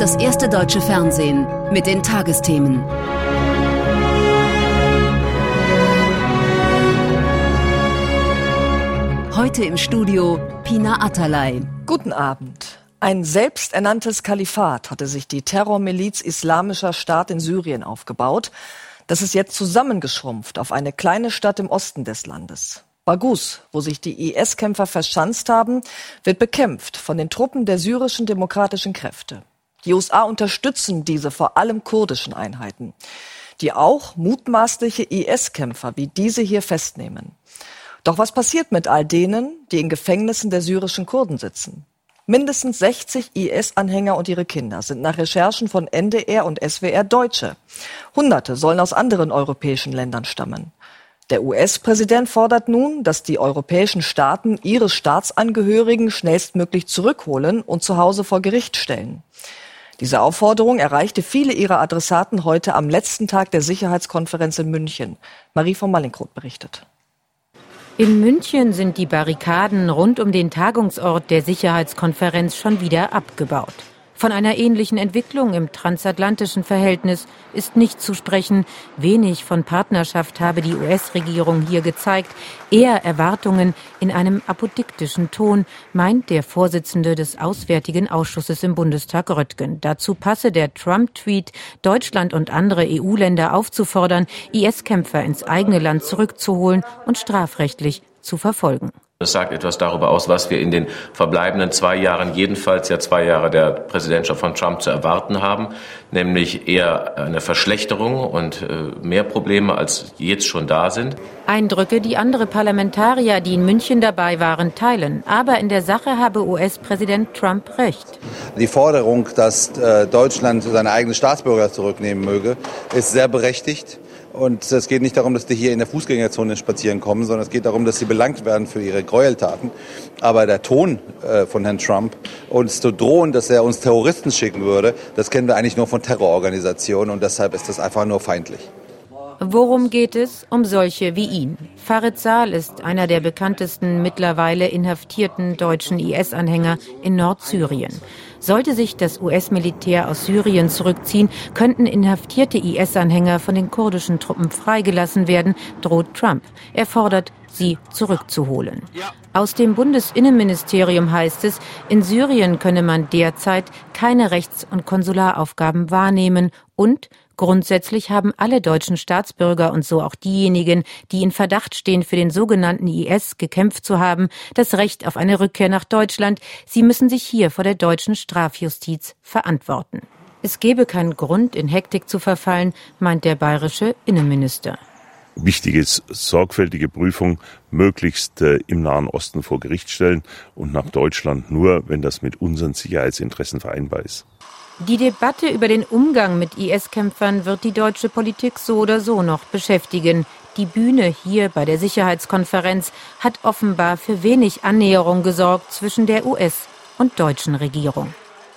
das erste deutsche Fernsehen mit den Tagesthemen. Heute im Studio Pina Atalay. Guten Abend. Ein selbsternanntes Kalifat hatte sich die Terrormiliz Islamischer Staat in Syrien aufgebaut. Das ist jetzt zusammengeschrumpft auf eine kleine Stadt im Osten des Landes. Baghouz, wo sich die IS-Kämpfer verschanzt haben, wird bekämpft von den Truppen der syrischen demokratischen Kräfte. Die USA unterstützen diese vor allem kurdischen Einheiten, die auch mutmaßliche IS-Kämpfer wie diese hier festnehmen. Doch was passiert mit all denen, die in Gefängnissen der syrischen Kurden sitzen? Mindestens 60 IS-Anhänger und ihre Kinder sind nach Recherchen von NDR und SWR Deutsche. Hunderte sollen aus anderen europäischen Ländern stammen. Der US-Präsident fordert nun, dass die europäischen Staaten ihre Staatsangehörigen schnellstmöglich zurückholen und zu Hause vor Gericht stellen. Diese Aufforderung erreichte viele ihrer Adressaten heute am letzten Tag der Sicherheitskonferenz in München. Marie von Mallinckrodt berichtet. In München sind die Barrikaden rund um den Tagungsort der Sicherheitskonferenz schon wieder abgebaut. Von einer ähnlichen Entwicklung im transatlantischen Verhältnis ist nicht zu sprechen. Wenig von Partnerschaft habe die US-Regierung hier gezeigt. Eher Erwartungen in einem apodiktischen Ton, meint der Vorsitzende des Auswärtigen Ausschusses im Bundestag Röttgen. Dazu passe der Trump-Tweet, Deutschland und andere EU-Länder aufzufordern, IS-Kämpfer ins eigene Land zurückzuholen und strafrechtlich zu verfolgen. Das sagt etwas darüber aus, was wir in den verbleibenden 2 Jahren, jedenfalls ja 2 Jahre der Präsidentschaft von Trump zu erwarten haben, nämlich eher eine Verschlechterung und mehr Probleme, als jetzt schon da sind. Eindrücke, die andere Parlamentarier, die in München dabei waren, teilen. Aber in der Sache habe US-Präsident Trump recht. Die Forderung, dass Deutschland seine eigenen Staatsbürger zurücknehmen möge, ist sehr berechtigt. Und es geht nicht darum, dass die hier in der Fußgängerzone spazieren kommen, sondern es geht darum, dass sie belangt werden für ihre Gräueltaten. Aber der Ton von Herrn Trump, uns zu drohen, dass er uns Terroristen schicken würde, das kennen wir eigentlich nur von Terrororganisationen und deshalb ist das einfach nur feindlich. Worum geht es? Um solche wie ihn. Farid Sal ist einer der bekanntesten mittlerweile inhaftierten deutschen IS-Anhänger in Nordsyrien. Sollte sich das US-Militär aus Syrien zurückziehen, könnten inhaftierte IS-Anhänger von den kurdischen Truppen freigelassen werden, droht Trump. Er fordert, sie zurückzuholen. Aus dem Bundesinnenministerium heißt es, in Syrien könne man derzeit keine Rechts- und Konsularaufgaben wahrnehmen und grundsätzlich haben alle deutschen Staatsbürger und so auch diejenigen, die in Verdacht stehen, für den sogenannten IS gekämpft zu haben, das Recht auf eine Rückkehr nach Deutschland. Sie müssen sich hier vor der deutschen Strafjustiz verantworten. Es gebe keinen Grund, in Hektik zu verfallen, meint der bayerische Innenminister. Wichtig ist sorgfältige Prüfung, möglichst im Nahen Osten vor Gericht stellen und nach Deutschland nur, wenn das mit unseren Sicherheitsinteressen vereinbar ist. Die Debatte über den Umgang mit IS-Kämpfern wird die deutsche Politik so oder so noch beschäftigen. Die Bühne hier bei der Sicherheitskonferenz hat offenbar für wenig Annäherung gesorgt zwischen der US- und deutschen Regierung.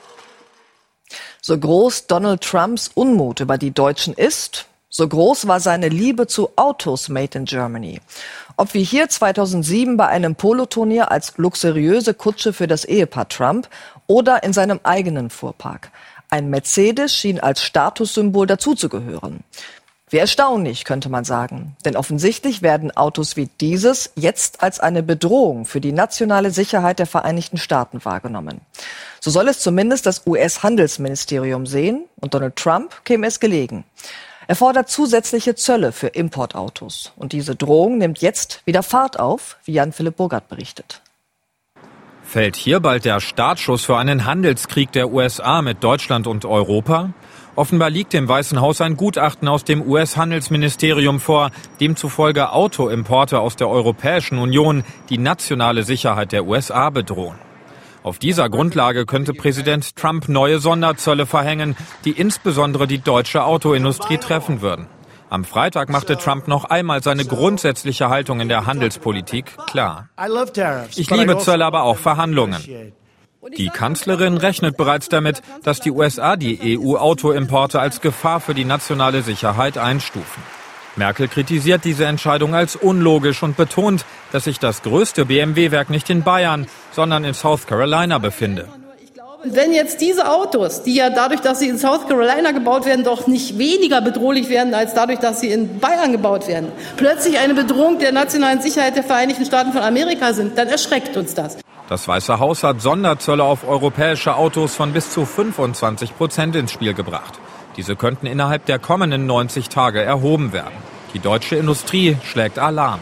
So groß Donald Trumps Unmut über die Deutschen ist, so groß war seine Liebe zu Autos made in Germany. Ob wie hier 2007 bei einem Poloturnier als luxuriöse Kutsche für das Ehepaar Trump oder in seinem eigenen Fuhrpark. Ein Mercedes schien als Statussymbol dazuzugehören. Wie erstaunlich, könnte man sagen. Denn offensichtlich werden Autos wie dieses jetzt als eine Bedrohung für die nationale Sicherheit der Vereinigten Staaten wahrgenommen. So soll es zumindest das US-Handelsministerium sehen und Donald Trump käme es gelegen. Er fordert zusätzliche Zölle für Importautos. Und diese Drohung nimmt jetzt wieder Fahrt auf, wie Jan-Philipp Burgert berichtet. Fällt hier bald der Startschuss für einen Handelskrieg der USA mit Deutschland und Europa? Offenbar liegt dem Weißen Haus ein Gutachten aus dem US-Handelsministerium vor, demzufolge Autoimporte aus der Europäischen Union die nationale Sicherheit der USA bedrohen. Auf dieser Grundlage könnte Präsident Trump neue Sonderzölle verhängen, die insbesondere die deutsche Autoindustrie treffen würden. Am Freitag machte Trump noch einmal seine grundsätzliche Haltung in der Handelspolitik klar. Ich liebe Zölle, aber auch Verhandlungen. Die Kanzlerin rechnet bereits damit, dass die USA die EU-Autoimporte als Gefahr für die nationale Sicherheit einstufen. Merkel kritisiert diese Entscheidung als unlogisch und betont, dass sich das größte BMW-Werk nicht in Bayern, sondern in South Carolina befinde. Wenn jetzt diese Autos, die ja dadurch, dass sie in South Carolina gebaut werden, doch nicht weniger bedrohlich werden als dadurch, dass sie in Bayern gebaut werden, plötzlich eine Bedrohung der nationalen Sicherheit der Vereinigten Staaten von Amerika sind, dann erschreckt uns das. Das Weiße Haus hat Sonderzölle auf europäische Autos von bis zu 25% ins Spiel gebracht. Diese könnten innerhalb der kommenden 90 Tage erhoben werden. Die deutsche Industrie schlägt Alarm.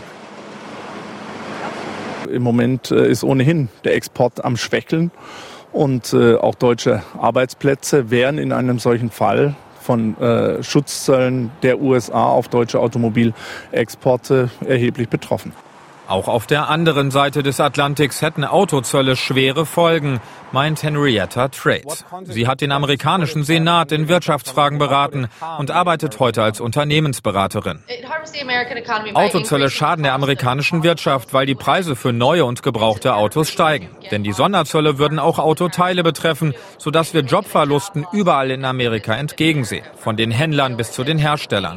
Im Moment ist ohnehin der Export am Schwächeln und auch deutsche Arbeitsplätze wären in einem solchen Fall von Schutzzöllen der USA auf deutsche Automobilexporte erheblich betroffen. Auch auf der anderen Seite des Atlantiks hätten Autozölle schwere Folgen, meint Henrietta Trade. Sie hat den amerikanischen Senat in Wirtschaftsfragen beraten und arbeitet heute als Unternehmensberaterin. Autozölle schaden der amerikanischen Wirtschaft, weil die Preise für neue und gebrauchte Autos steigen. Denn die Sonderzölle würden auch Autoteile betreffen, sodass wir Jobverlusten überall in Amerika entgegensehen, von den Händlern bis zu den Herstellern.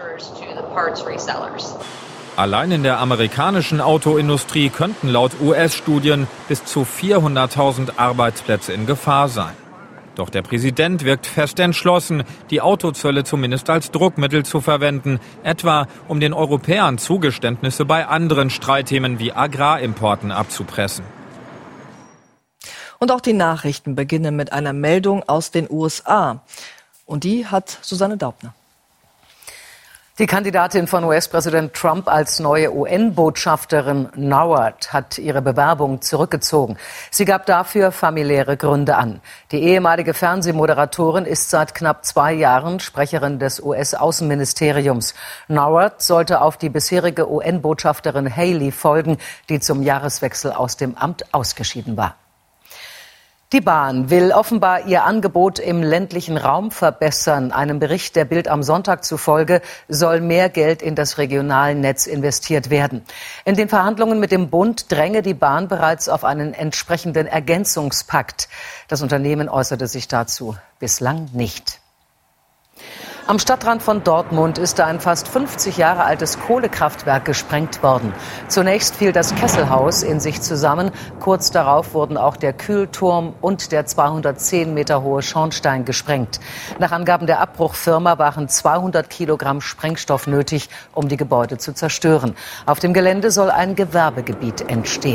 Allein in der amerikanischen Autoindustrie könnten laut US-Studien bis zu 400.000 Arbeitsplätze in Gefahr sein. Doch der Präsident wirkt fest entschlossen, die Autozölle zumindest als Druckmittel zu verwenden, etwa um den Europäern Zugeständnisse bei anderen Streitthemen wie Agrarimporten abzupressen. Und auch die Nachrichten beginnen mit einer Meldung aus den USA. Und die hat Susanne Daubner. Die Kandidatin von US-Präsident Trump als neue UN-Botschafterin Nauert hat ihre Bewerbung zurückgezogen. Sie gab dafür familiäre Gründe an. Die ehemalige Fernsehmoderatorin ist seit knapp 2 Jahren Sprecherin des US-Außenministeriums. Nauert sollte auf die bisherige UN-Botschafterin Haley folgen, die zum Jahreswechsel aus dem Amt ausgeschieden war. Die Bahn will offenbar ihr Angebot im ländlichen Raum verbessern. Einem Bericht der Bild am Sonntag zufolge soll mehr Geld in das Regionalnetz investiert werden. In den Verhandlungen mit dem Bund dränge die Bahn bereits auf einen entsprechenden Ergänzungspakt. Das Unternehmen äußerte sich dazu bislang nicht. Am Stadtrand von Dortmund ist ein fast 50 Jahre altes Kohlekraftwerk gesprengt worden. Zunächst fiel das Kesselhaus in sich zusammen. Kurz darauf wurden auch der Kühlturm und der 210 Meter hohe Schornstein gesprengt. Nach Angaben der Abbruchfirma waren 200 Kilogramm Sprengstoff nötig, um die Gebäude zu zerstören. Auf dem Gelände soll ein Gewerbegebiet entstehen.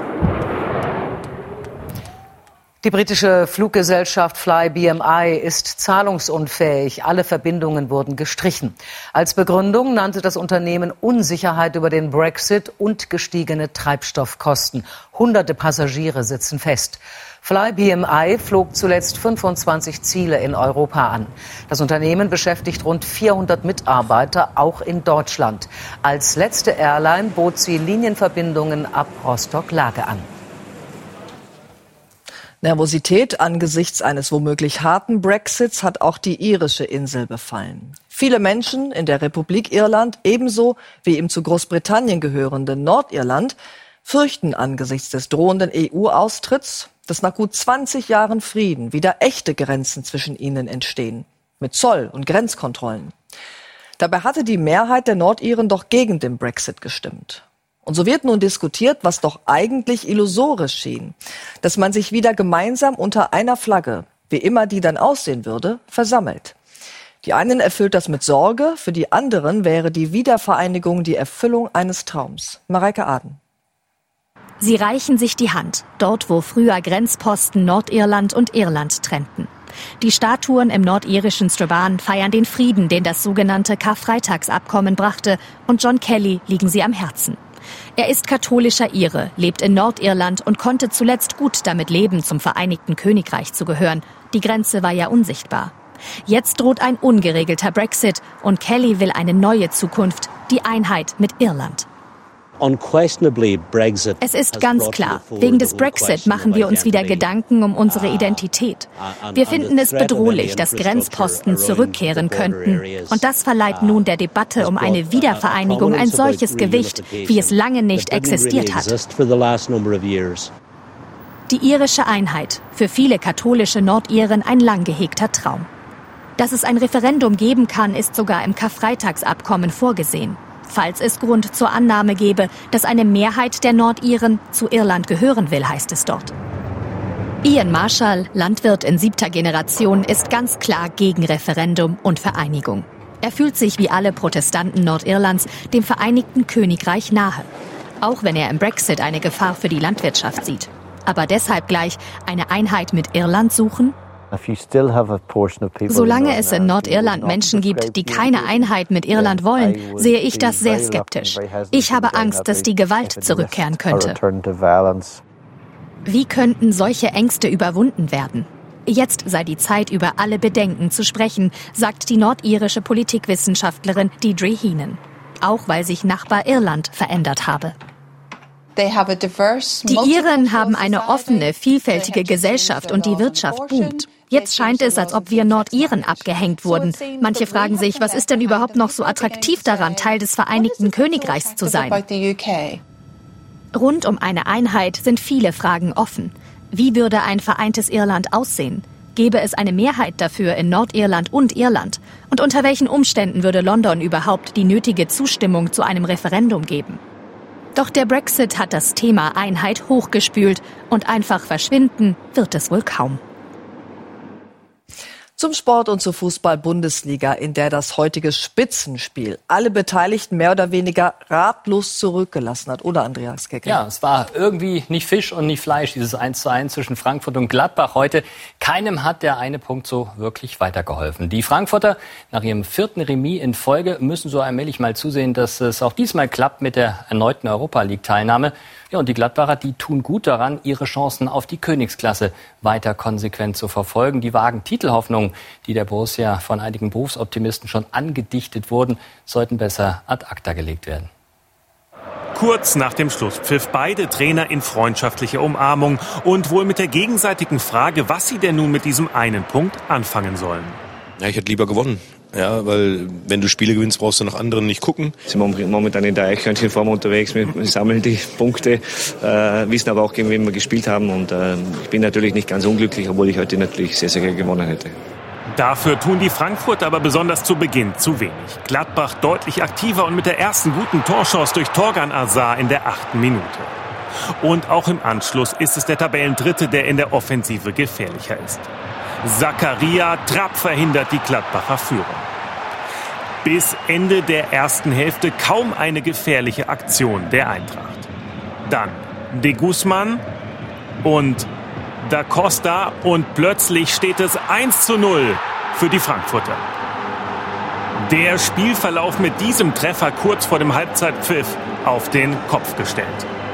Die britische Fluggesellschaft Fly BMI ist zahlungsunfähig. Alle Verbindungen wurden gestrichen. Als Begründung nannte das Unternehmen Unsicherheit über den Brexit und gestiegene Treibstoffkosten. Hunderte Passagiere sitzen fest. Fly BMI flog zuletzt 25 Ziele in Europa an. Das Unternehmen beschäftigt rund 400 Mitarbeiter, auch in Deutschland. Als letzte Airline bot sie Linienverbindungen ab Rostock-Lage an. Nervosität angesichts eines womöglich harten Brexits hat auch die irische Insel befallen. Viele Menschen in der Republik Irland, ebenso wie im zu Großbritannien gehörenden Nordirland, fürchten angesichts des drohenden EU-Austritts, dass nach gut 20 Jahren Frieden wieder echte Grenzen zwischen ihnen entstehen, mit Zoll- und Grenzkontrollen. Dabei hatte die Mehrheit der Nordiren doch gegen den Brexit gestimmt. Und so wird nun diskutiert, was doch eigentlich illusorisch schien, dass man sich wieder gemeinsam unter einer Flagge, wie immer die dann aussehen würde, versammelt. Die einen erfüllt das mit Sorge, für die anderen wäre die Wiedervereinigung die Erfüllung eines Traums. Mareike Aden. Sie reichen sich die Hand, dort wo früher Grenzposten Nordirland und Irland trennten. Die Statuen im nordirischen Strabane feiern den Frieden, den das sogenannte Karfreitagsabkommen brachte, und John Kelly liegen sie am Herzen. Er ist katholischer Ire, lebt in Nordirland und konnte zuletzt gut damit leben, zum Vereinigten Königreich zu gehören. Die Grenze war ja unsichtbar. Jetzt droht ein ungeregelter Brexit und Kelly will eine neue Zukunft, die Einheit mit Irland. Es ist ganz klar, wegen des Brexit machen wir uns wieder Gedanken um unsere Identität. Wir finden es bedrohlich, dass Grenzposten zurückkehren könnten. Und das verleiht nun der Debatte um eine Wiedervereinigung ein solches Gewicht, wie es lange nicht existiert hat. Die irische Einheit, für viele katholische Nordiren ein lang gehegter Traum. Dass es ein Referendum geben kann, ist sogar im Karfreitagsabkommen vorgesehen. Falls es Grund zur Annahme gäbe, dass eine Mehrheit der Nordiren zu Irland gehören will, heißt es dort. Ian Marshall, Landwirt in 7. Generation, ist ganz klar gegen Referendum und Vereinigung. Er fühlt sich wie alle Protestanten Nordirlands dem Vereinigten Königreich nahe. Auch wenn er im Brexit eine Gefahr für die Landwirtschaft sieht. Aber deshalb gleich eine Einheit mit Irland suchen? Solange es in Nordirland Menschen gibt, die keine Einheit mit Irland wollen, sehe ich das sehr skeptisch. Ich habe Angst, dass die Gewalt zurückkehren könnte. Wie könnten solche Ängste überwunden werden? Jetzt sei die Zeit, über alle Bedenken zu sprechen, sagt die nordirische Politikwissenschaftlerin Deirdre Heenan. Auch weil sich Nachbar Irland verändert habe. Die Iren haben eine offene, vielfältige Gesellschaft und die Wirtschaft boomt. Jetzt scheint es, als ob wir Nordiren abgehängt wurden. Manche fragen sich, was ist denn überhaupt noch so attraktiv daran, Teil des Vereinigten Königreichs zu sein? Rund um eine Einheit sind viele Fragen offen. Wie würde ein vereintes Irland aussehen? Gäbe es eine Mehrheit dafür in Nordirland und Irland? Und unter welchen Umständen würde London überhaupt die nötige Zustimmung zu einem Referendum geben? Doch der Brexit hat das Thema Einheit hochgespült und einfach verschwinden wird es wohl kaum. Zum Sport und zur Fußball-Bundesliga, in der das heutige Spitzenspiel alle Beteiligten mehr oder weniger ratlos zurückgelassen hat. Oder, Andreas Kecke? Ja, es war irgendwie nicht Fisch und nicht Fleisch, dieses 1:1 zwischen Frankfurt und Gladbach heute. Keinem hat der eine Punkt so wirklich weitergeholfen. Die Frankfurter nach ihrem 4. Remis in Folge müssen so allmählich mal zusehen, dass es auch diesmal klappt mit der erneuten Europa-League-Teilnahme. Ja, und die Gladbacher, die tun gut daran, ihre Chancen auf die Königsklasse weiter konsequent zu verfolgen. Die vagen Titelhoffnungen, die der Borussia von einigen Berufsoptimisten schon angedichtet wurden, sollten besser ad acta gelegt werden. Kurz nach dem Schlusspfiff beide Trainer in freundschaftlicher Umarmung und wohl mit der gegenseitigen Frage, was sie denn nun mit diesem einen Punkt anfangen sollen. Ja, ich hätte lieber gewonnen. Ja, weil wenn du Spiele gewinnst, brauchst du nach anderen nicht gucken. Wir sind momentan in der Eichhörnchenform unterwegs. Wir sammeln die Punkte, wissen aber auch, gegen wen wir gespielt haben. Und ich bin natürlich nicht ganz unglücklich, obwohl ich heute natürlich sehr, sehr gerne gewonnen hätte. Dafür tun die Frankfurter aber besonders zu Beginn zu wenig. Gladbach deutlich aktiver und mit der ersten guten Torchance durch Torgan Azar in der 8. Minute. Und auch im Anschluss ist es der Tabellendritte, der in der Offensive gefährlicher ist. Zakaria Trapp verhindert die Gladbacher Führung. Bis Ende der ersten Hälfte kaum eine gefährliche Aktion der Eintracht. Dann De Guzman und Da Costa und plötzlich steht es 1:0 für die Frankfurter. Der Spielverlauf mit diesem Treffer kurz vor dem Halbzeitpfiff auf den Kopf gestellt.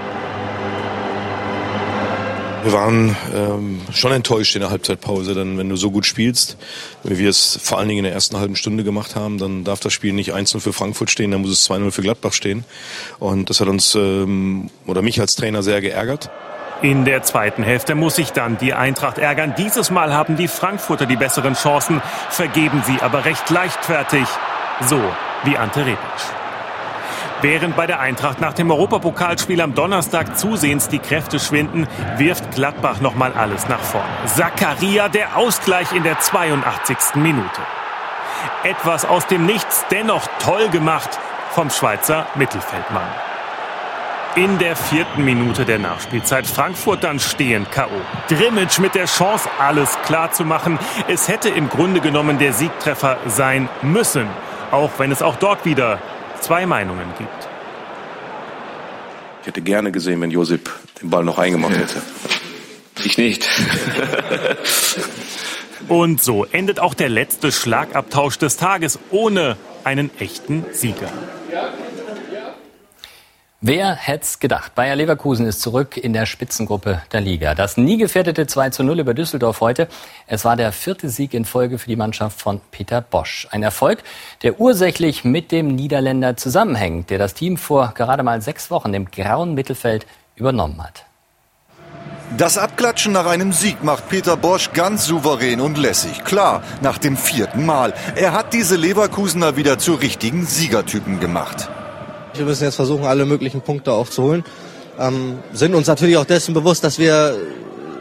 Wir waren schon enttäuscht in der Halbzeitpause, denn wenn du so gut spielst, wie wir es vor allen Dingen in der ersten halben Stunde gemacht haben, dann darf das Spiel nicht 1:0 für Frankfurt stehen, dann muss es 2:0 für Gladbach stehen. Und das hat uns oder mich als Trainer sehr geärgert. In der zweiten Hälfte muss sich dann die Eintracht ärgern. Dieses Mal haben die Frankfurter die besseren Chancen, vergeben sie aber recht leichtfertig, so wie Ante Rebic. Während bei der Eintracht nach dem Europapokalspiel am Donnerstag zusehends die Kräfte schwinden, wirft Gladbach nochmal alles nach vorne. Zakaria, der Ausgleich in der 82. Minute. Etwas aus dem Nichts, dennoch toll gemacht vom Schweizer Mittelfeldmann. In der 4. Minute der Nachspielzeit Frankfurt dann stehend K.O. Drimmitsch mit der Chance, alles klar zu machen. Es hätte im Grunde genommen der Siegtreffer sein müssen, auch wenn es auch dort wieder zwei Meinungen gibt. Ich hätte gerne gesehen, wenn Josip den Ball noch eingemacht hätte. Ich nicht. Und so endet auch der letzte Schlagabtausch des Tages ohne einen echten Sieger. Wer hätt's gedacht? Bayer Leverkusen ist zurück in der Spitzengruppe der Liga. Das nie gefährdete 2:0 über Düsseldorf heute. Es war der 4. Sieg in Folge für die Mannschaft von Peter Bosz. Ein Erfolg, der ursächlich mit dem Niederländer zusammenhängt, der das Team vor gerade mal 6 Wochen im grauen Mittelfeld übernommen hat. Das Abklatschen nach einem Sieg macht Peter Bosz ganz souverän und lässig. Klar, nach dem 4. Mal. Er hat diese Leverkusener wieder zu richtigen Siegertypen gemacht. Wir müssen jetzt versuchen, alle möglichen Punkte auch zu holen. Sind uns natürlich auch dessen bewusst, dass wir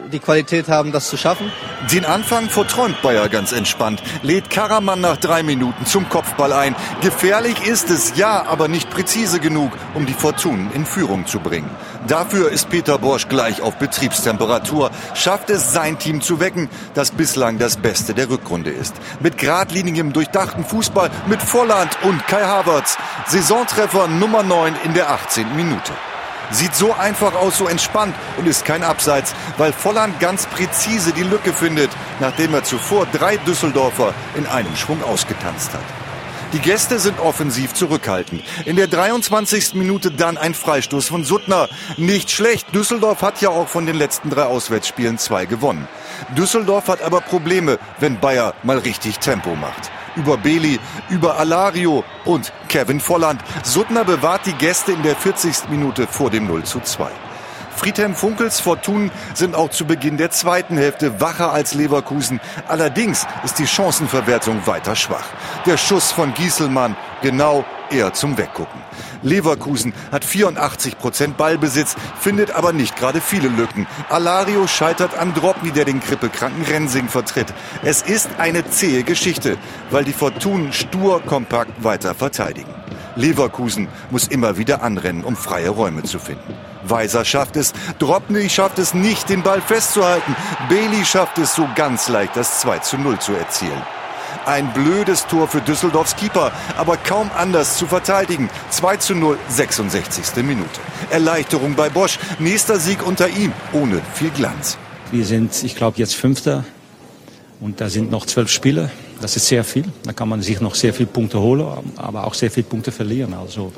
die Qualität haben, das zu schaffen. Den Anfang verträumt Bayer ganz entspannt, lädt Karaman nach 3 Minuten zum Kopfball ein. Gefährlich ist es, ja, aber nicht präzise genug, um die Fortunen in Führung zu bringen. Dafür ist Peter Bosz gleich auf Betriebstemperatur, schafft es, sein Team zu wecken, das bislang das Beste der Rückrunde ist. Mit geradlinigem, durchdachten Fußball, mit Volland und Kai Havertz. Saisontreffer Nummer 9 in der 18. Minute. Sieht so einfach aus, so entspannt und ist kein Abseits, weil Volland ganz präzise die Lücke findet, nachdem er zuvor 3 Düsseldorfer in einem Schwung ausgetanzt hat. Die Gäste sind offensiv zurückhaltend. In der 23. Minute dann ein Freistoß von Suttner. Nicht schlecht, Düsseldorf hat ja auch von den letzten 3 Auswärtsspielen 2 gewonnen. Düsseldorf hat aber Probleme, wenn Bayer mal richtig Tempo macht. Über Beli, über Alario und Kevin Volland. Suttner bewahrt die Gäste in der 40. Minute vor dem 0:2. Friedhelm Funkels Fortunen sind auch zu Beginn der zweiten Hälfte wacher als Leverkusen. Allerdings ist die Chancenverwertung weiter schwach. Der Schuss von Gieselmann, genau eher zum Weggucken. Leverkusen hat 84% Ballbesitz, findet aber nicht gerade viele Lücken. Alario scheitert an Drobny, der den krippelkranken Rensing vertritt. Es ist eine zähe Geschichte, weil die Fortunen stur kompakt weiter verteidigen. Leverkusen muss immer wieder anrennen, um freie Räume zu finden. Weiser schafft es, Drobny schafft es nicht, den Ball festzuhalten. Beli schafft es so ganz leicht, das 2:0 zu erzielen. Ein blödes Tor für Düsseldorfs Keeper, aber kaum anders zu verteidigen. 2:0, 66. Minute. Erleichterung bei Bosz, nächster Sieg unter ihm, ohne viel Glanz. Wir sind, ich glaube, jetzt Fünfter und da sind noch 12 Spiele. Das ist sehr viel. Da kann man sich noch sehr viele Punkte holen, aber auch sehr viele Punkte verlieren. Also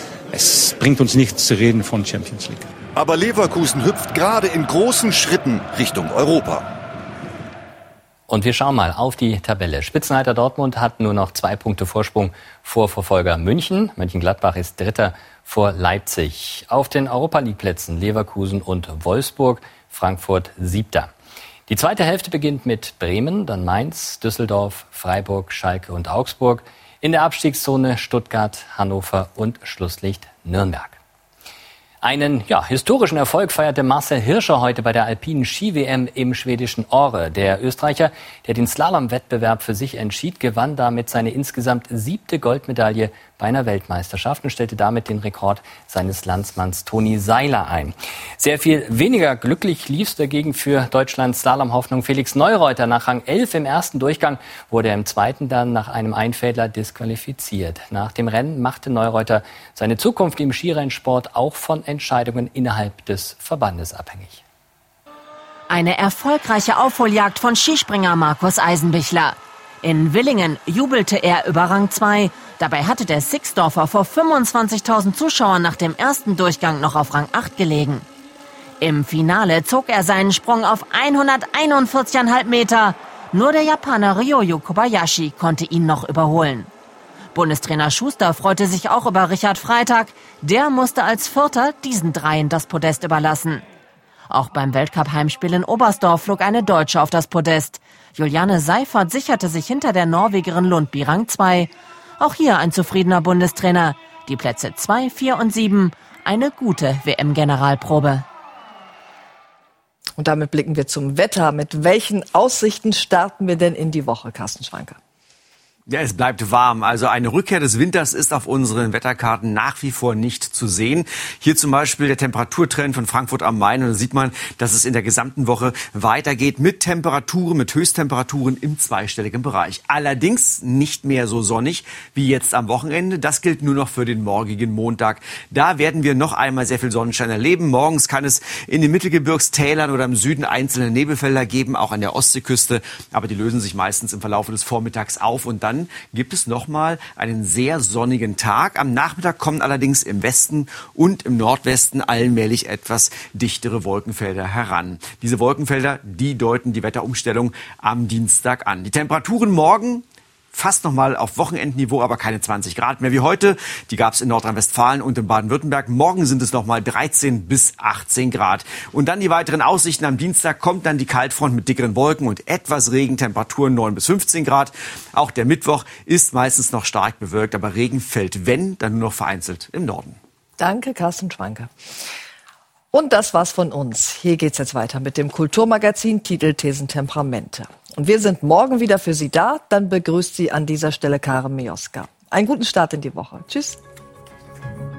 es bringt uns nichts zu reden von Champions League. Aber Leverkusen hüpft gerade in großen Schritten Richtung Europa. Und wir schauen mal auf die Tabelle. Spitzenreiter Dortmund hat nur noch 2 Punkte Vorsprung vor Verfolger München. Mönchengladbach ist Dritter vor Leipzig. Auf den Europa-League-Plätzen Leverkusen und Wolfsburg, Frankfurt 7. Die zweite Hälfte beginnt mit Bremen, dann Mainz, Düsseldorf, Freiburg, Schalke und Augsburg. In der Abstiegszone Stuttgart, Hannover und Schlusslicht Nürnberg. Einen historischen Erfolg feierte Marcel Hirscher heute bei der alpinen Ski-WM im schwedischen Åre. Der Österreicher, der den Slalom-Wettbewerb für sich entschied, gewann damit seine insgesamt 7. Goldmedaille bei einer Weltmeisterschaft und stellte damit den Rekord seines Landsmanns Toni Seiler ein. Sehr viel weniger glücklich lief es dagegen für Deutschlands Slalom-Hoffnung Felix Neureuter. Nach Rang 11 im ersten Durchgang wurde er im zweiten dann nach einem Einfädler disqualifiziert. Nach dem Rennen machte Neureuter seine Zukunft im Skirennsport auch von Entscheidungen innerhalb des Verbandes abhängig. Eine erfolgreiche Aufholjagd von Skispringer Markus Eisenbichler. In Willingen jubelte er über Rang 2. Dabei hatte der Sixdorfer vor 25.000 Zuschauern nach dem ersten Durchgang noch auf Rang 8 gelegen. Im Finale zog er seinen Sprung auf 141,5 Meter. Nur der Japaner Ryoyo Kobayashi konnte ihn noch überholen. Bundestrainer Schuster freute sich auch über Richard Freitag. Der musste als Vierter diesen Dreien das Podest überlassen. Auch beim Weltcup-Heimspiel in Oberstdorf flog eine Deutsche auf das Podest. Juliane Seifert sicherte sich hinter der Norwegerin Lundby Rang 2. Auch hier ein zufriedener Bundestrainer. Die Plätze 2, 4 und 7. Eine gute WM-Generalprobe. Und damit blicken wir zum Wetter. Mit welchen Aussichten starten wir denn in die Woche, Carsten Schwanke? Ja, es bleibt warm. Also eine Rückkehr des Winters ist auf unseren Wetterkarten nach wie vor nicht zu sehen. Hier zum Beispiel der Temperaturtrend von Frankfurt am Main. Und da sieht man, dass es in der gesamten Woche weitergeht mit Temperaturen, mit Höchsttemperaturen im zweistelligen Bereich. Allerdings nicht mehr so sonnig wie jetzt am Wochenende. Das gilt nur noch für den morgigen Montag. Da werden wir noch einmal sehr viel Sonnenschein erleben. Morgens kann es in den Mittelgebirgstälern oder im Süden einzelne Nebelfelder geben, auch an der Ostseeküste. Aber die lösen sich meistens im Verlauf des Vormittags auf und dann gibt es nochmal einen sehr sonnigen Tag. Am Nachmittag kommen allerdings im Westen und im Nordwesten allmählich etwas dichtere Wolkenfelder heran. Diese Wolkenfelder, die deuten die Wetterumstellung am Dienstag an. Die Temperaturen morgen fast nochmal auf Wochenendniveau, aber keine 20 Grad mehr wie heute. Die gab es in Nordrhein-Westfalen und in Baden-Württemberg. Morgen sind es nochmal 13 bis 18 Grad. Und dann die weiteren Aussichten. Am Dienstag kommt dann die Kaltfront mit dickeren Wolken und etwas Regen, Temperaturen 9 bis 15 Grad. Auch der Mittwoch ist meistens noch stark bewölkt, aber Regen fällt, wenn, dann nur noch vereinzelt im Norden. Danke, Carsten Schwanke. Und das war's von uns. Hier geht's jetzt weiter mit dem Kulturmagazin Titel, Thesen, Temperamente. Und wir sind morgen wieder für Sie da. Dann begrüßt Sie an dieser Stelle Karen Mioska. Einen guten Start in die Woche. Tschüss.